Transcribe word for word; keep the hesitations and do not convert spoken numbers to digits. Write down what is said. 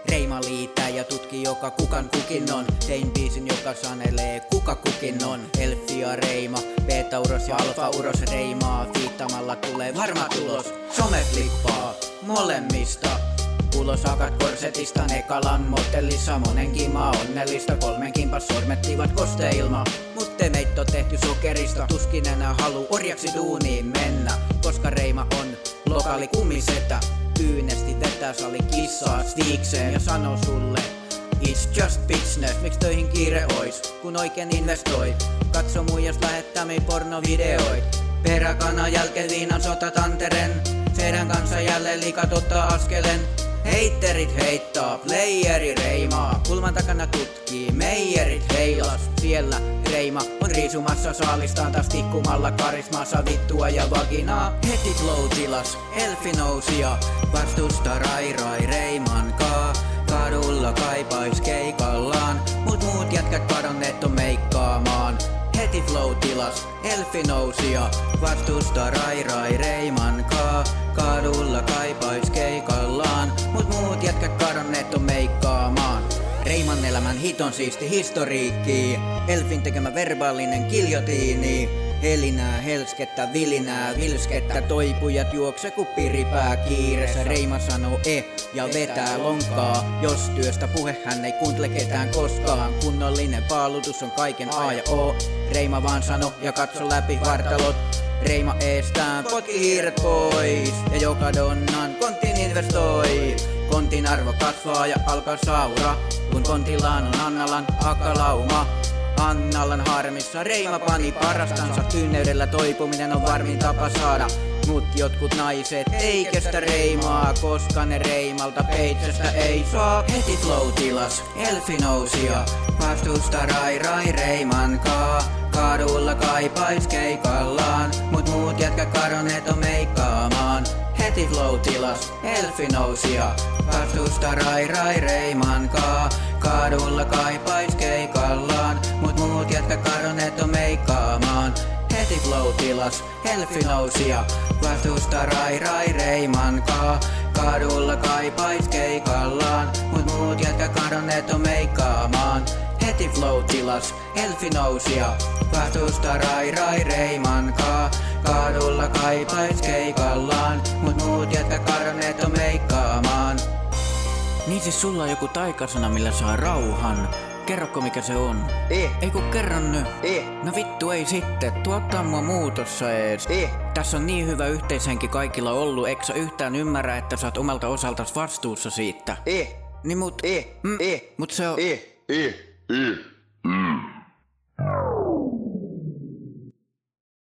Reima liitää ja tutki joka kukan kukin on. Tein biisin joka sanelee kuka kukin on. Elfi ja Reima, Beta-uros ja Alfa-uros reimaa. Fiittamalla tulee varma tulos. Some flippaa molemmista. Ulos hakat korsetista, ne kalan motellissa. Monen kimaa onnellista, kolmen kimpas sormettivat kosteilma. Mut te meit on tehty sokerista, tuskin enää halu orjaksi duuniin mennä. Koska Reima on lokaali kumisetä. Tyynesti vetää sali kissaa stiikseen ja sanoo sulle it's just business, miks töihin kiire ois, kun oikein investoi. Katso muijas lähettämiin pornovideoit. Peräkanan jälkeen viinan sotatanteren. Seidän kanssa jälleen liikat ottaa askelen. Heitterit heittaa, playeri reimaa. Kulman takana tutkii, meijerit heilas. Siellä Reima on riisumassa saalistaan taas tikkumalla karismassa vittua ja vaginaa. Heti flow-tilas, elfi nousi ja vastusta rai rai Reiman kaa. Kadulla kaipais keikallaan, mut muut jätkät kadonneet on meikkaamaan. Heti flow-tilas, elfi nousi ja vastusta rai rai Reiman kaa. Kadulla kaipais keikallaan, mut muut jätkät kadonneet on meikkaamaan. Reiman elämän hiton siisti historiikki, Elfin tekemä verbaalinen kiljotiini. Helinää, helskettä, vilinää, vilskettä, toipujat juokse ku piripää kiireessä. Reima sanoo e ja vetää lonkaa, jos työstä puhe hän ei kuuntele ketään koskaan. Kunnollinen paalutus on kaiken A ja O. Reima vaan sano ja katso läpi vartalot. Reima eestään potki hiiret pois ja joka donnan kontin investoi. Kontin arvo kasvaa ja alkaa saura, kun kontillaan on Annalan akalauma. Annalan harmissa Reima pani parastansa, tyyneydellä toipuminen on varmin tapa saada. Mut jotkut naiset ei kestä Reimaa, koska ne Reimalta peitsestä ei saa. Heti flow-tilas, elfi nousi ja vastusta rai rai Reiman kaa. Kadulla kaipais keikallaan, mut muut jätkä kadonneet on meikkaamaan. Heti flow-tilas, elfi nousi ja vastusta rai rai Reiman kaa. Kadulla kaipais keikallaan, mut muut jätkä kadonneet on meikkaamaan. Heti flow-tilas, elfi nousi ja vastusta rai rai Reiman kaa. Kadulla kaipais keikallaan, mut muut jätkä kadonneet on meikkaamaan. Heti flow-tilas, elfi nousi ja vastusta rai rai Reiman kaa. Kadulla kaipais keikallaan, mut muut jätkä kadonneet on meikkaamaan. Niin siis sulla on joku taikasana millä saa rauhan. Kerrokko mikä se on? Eh. Ei ku kerron nyt. Eh. No vittu ei sitten, tuottaa mua muutossa ees. Eh. Tässä on niin hyvä yhteishenki kaikilla ollut, eikö sä yhtään ymmärrä, että sä oot omalta osaltas vastuussa siitä? Eh. Niin mut... Eh. Mm, Eh. mut se on... Eh. Eh, eh, mm.